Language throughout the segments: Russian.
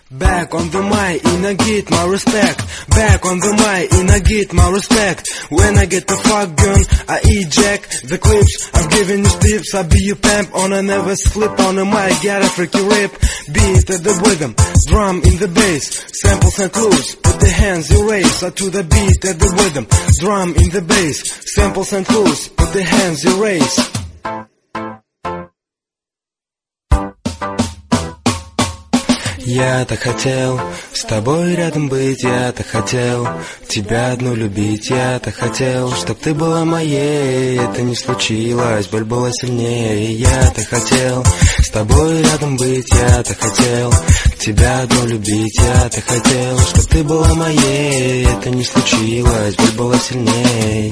Back on the mic, and I get my respect. Back on the mic, and I get my respect. When I get the fuck gun, I eject the clips. I'm giving you tips, I be your pimp. On a never slip on the mic, get a freaky rip. Beat at the rhythm, drum in the bass. Samples and clues, put the hands erase. To the beat at the rhythm, drum in the bass. Samples and clues, put the hands erase. Я-то хотел с тобой рядом быть, я-то хотел тебя одну любить, я-то хотел, чтоб ты была моей, это не случилось, боль была сильнее. Я-то хотел с тобой рядом быть, я-то хотел тебя одну любить, я-то хотел, чтоб ты была моей, это не случилось, боль была сильнее.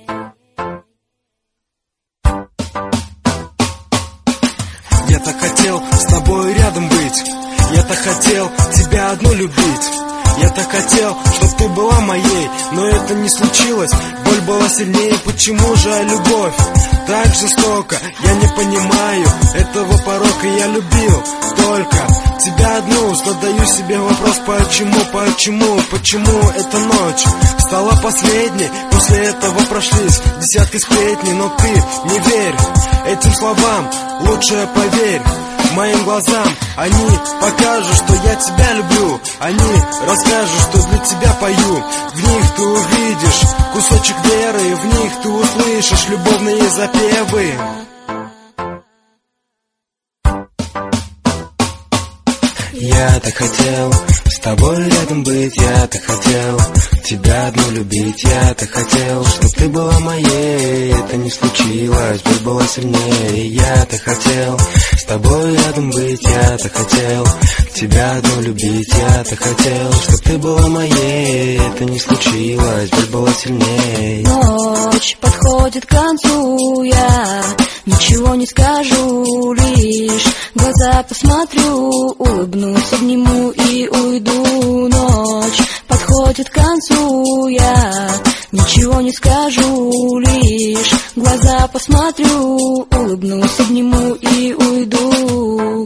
Я-то хотел с тобой рядом быть, я-то хотел тебя одну любить. Я-то хотел, чтоб ты была моей, но это не случилось, боль была сильнее. Почему же любовь так жестоко? Я не понимаю этого порока. Я любил только тебя одну. Задаю себе вопрос, почему эта ночь стала последней? После этого прошлись десятки сплетней, но ты не верь этим словам, лучше поверь моим глазам. Они покажут, что я тебя люблю. Они расскажут, что для тебя пою. В них ты увидишь кусочек веры, в них ты услышишь любовные запевы. Я-то хотел с тобой рядом быть, я-то хотел тебя одну любить, я-то хотел, чтоб ты была моей, это не случилось, боль была сильнее. Я-то хотел с тобой рядом быть, я-то хотел тебя одну любить, я-то хотел, чтоб ты была моей, это не случилось, боль была сильнее. Ночь подходит к концу, я ничего не скажу, лишь глаза посмотрю, улыбнусь, обниму и уйду. Ночь подходит к концу, я ничего не скажу, лишь глаза посмотрю, улыбнусь, обниму и уйду.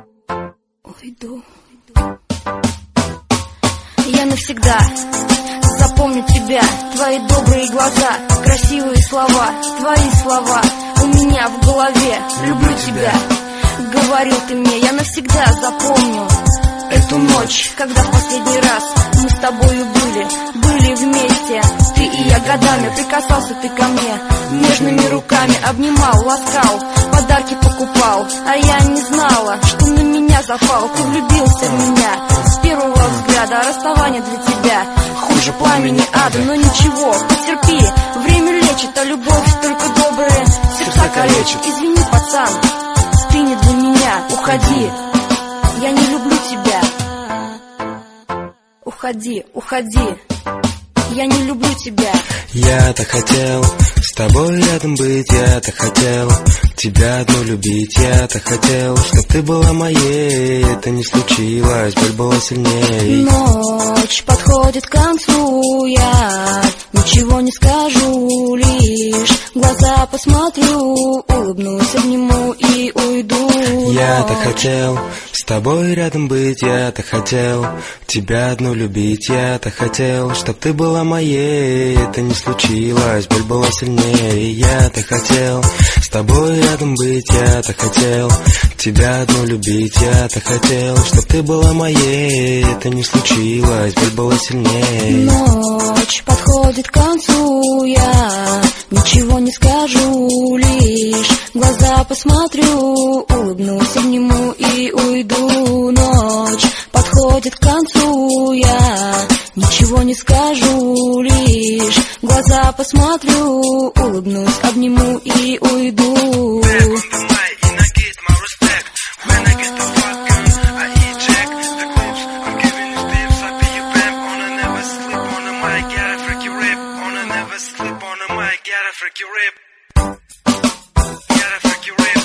Я навсегда запомню тебя, твои добрые глаза, красивые слова, твои слова у меня в голове. Люблю тебя, говорил ты мне, я навсегда запомню эту ночь, когда в последний раз мы с тобою были вместе. Ты и я годами, прикасался ты ко мне, нежными руками обнимал, ласкал, подарки покупал. А я не знала, что на меня запал. Ты влюбился в меня с первого взгляда, а расставание для тебя хуже пламени ада. Но ничего, потерпи, время лечит, а любовь только добрые сердца калечит. Извини, пацан, ты не для меня, уходи, я не люблю тебя. Уходи, уходи, я не люблю тебя. Я-то хотел с тобой рядом быть, я-то хотел тебя одну любить, я-то хотел, чтоб ты была моей, это не случилось, боль была сильнее. Ночь подходит к концу, я ничего не скажу, лишь глаза посмотрю, улыбнусь, обниму и уйду. Я-то хотел с тобой рядом быть, я-то хотел тебя одну любить, я-то хотел, чтоб ты была моей, это не случилось, боль была сильнее. Я-то хотел с тобой рядом быть, я-то хотел тебя одну любить, я-то хотел, чтоб ты была моей, это не случилось, боль была сильнее. Ночь подходит к концу, я ничего не скажу, лишь глаза посмотрю, улыбнусь, обниму и уйду. Ночь подходит к концу, я ничего не скажу, лишь глаза посмотрю, улыбнусь, обниму и уйду. Freaky rip.